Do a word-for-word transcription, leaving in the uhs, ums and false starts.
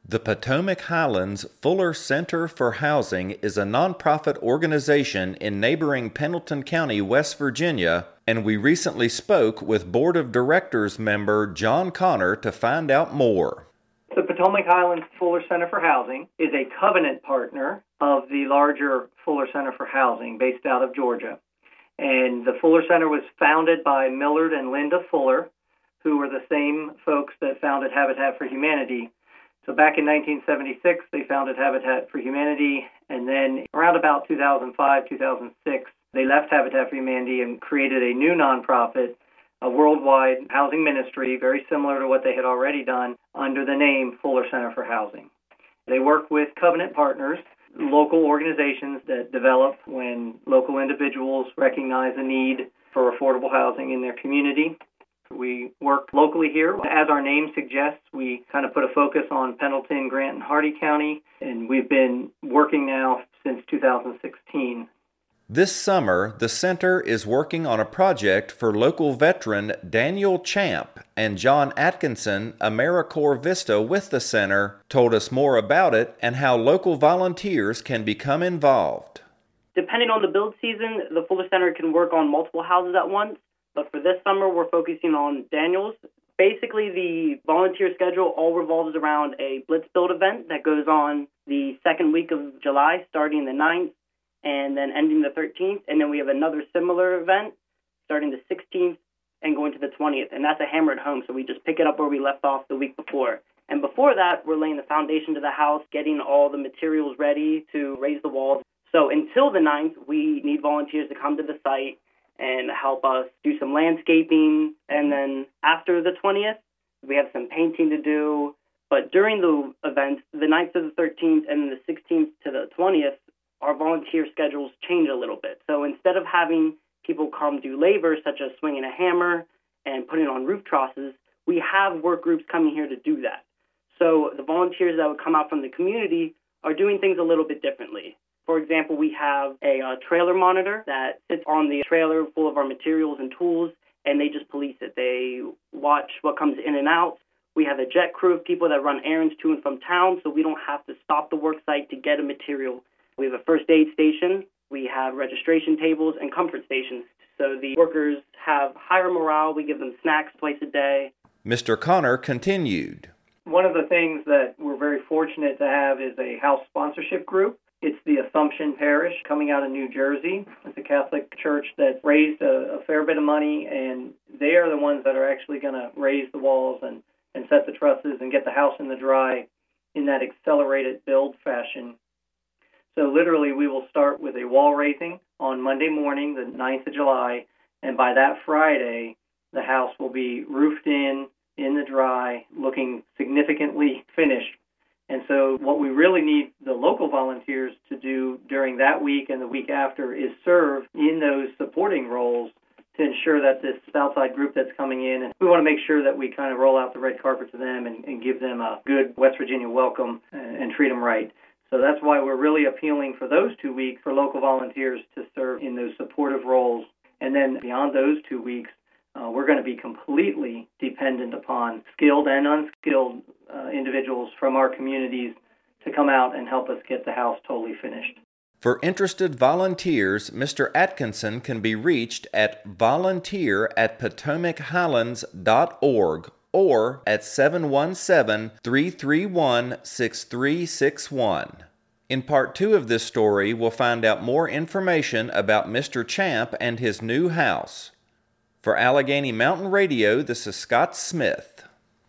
The Potomac Highlands Fuller Center for Housing is a nonprofit organization in neighboring Pendleton County, West Virginia, and we recently spoke with Board of Directors member John Connor to find out more. The Potomac Highlands Fuller Center for Housing is a covenant partner of the larger Fuller Center for Housing based out of Georgia. And the Fuller Center was founded by Millard and Linda Fuller, who were the same folks that founded Habitat for Humanity. So back in nineteen seventy-six, they founded Habitat for Humanity, and then around about two thousand five, two thousand six, they left Habitat for Humanity and created a new nonprofit, a worldwide housing ministry, very similar to what they had already done, under the name Fuller Center for Housing. They work with covenant partners, local organizations that develop when local individuals recognize a need for affordable housing in their community. We work locally here. As our name suggests, we kind of put a focus on Pendleton, Grant, and Hardee County, and we've been working now since two thousand sixteen. This summer, the center is working on a project for local veteran Daniel Champ, and John Atkinson, AmeriCorps Vista with the center, told us more about it and how local volunteers can become involved. Depending on the build season, the Fuller Center can work on multiple houses at once. But for this summer, we're focusing on Daniels. Basically, the volunteer schedule all revolves around a Blitz Build event that goes on the second week of July, starting the ninth, and then ending the thirteenth. And then we have another similar event starting the sixteenth and going to the twentieth. And that's a hammer at home, so we just pick it up where we left off the week before. And before that, we're laying the foundation to the house, getting all the materials ready to raise the walls. So until the ninth, we need volunteers to come to the site and help us do some landscaping. And then after the twentieth, we have some painting to do. But during the event, the ninth to the thirteenth and the sixteenth to the twentieth, our volunteer schedules change a little bit. So instead of having people come do labor, such as swinging a hammer and putting on roof trusses, we have work groups coming here to do that. So the volunteers that would come out from the community are doing things a little bit differently. For example, we have a uh, trailer monitor that sits on the trailer full of our materials and tools, and they just police it. They watch what comes in and out. We have a jet crew of people that run errands to and from town, so we don't have to stop the work site to get a material. We have a first aid station. We have registration tables and comfort stations, so the workers have higher morale. We give them snacks twice a day. Mister Connor continued. One of the things that we're very fortunate to have is a house sponsorship group. It's the Assumption Parish coming out of New Jersey. It's a Catholic church that raised a, a fair bit of money, and they are the ones that are actually going to raise the walls and, and set the trusses and get the house in the dry in that accelerated build fashion. So literally we will start with a wall raising on Monday morning, the ninth of July, and by that Friday, the house will be roofed in, in the dry, looking significantly finished. And so what we really need the local volunteers to do during that week and the week after is serve in those supporting roles to ensure that this outside group that's coming in, and we want to make sure that we kind of roll out the red carpet to them and, and give them a good West Virginia welcome and, and treat them right. So that's why we're really appealing for those two weeks for local volunteers to serve in those supportive roles. And then beyond those two weeks, Uh, we're going to be completely dependent upon skilled and unskilled uh, individuals from our communities to come out and help us get the house totally finished. For interested volunteers, Mister Atkinson can be reached at volunteer at potomac highlands dot org or at seven one seven, three three one, six three six one. In part two of this story, we'll find out more information about Mister Champ and his new house. For Allegheny Mountain Radio, this is Scott Smith.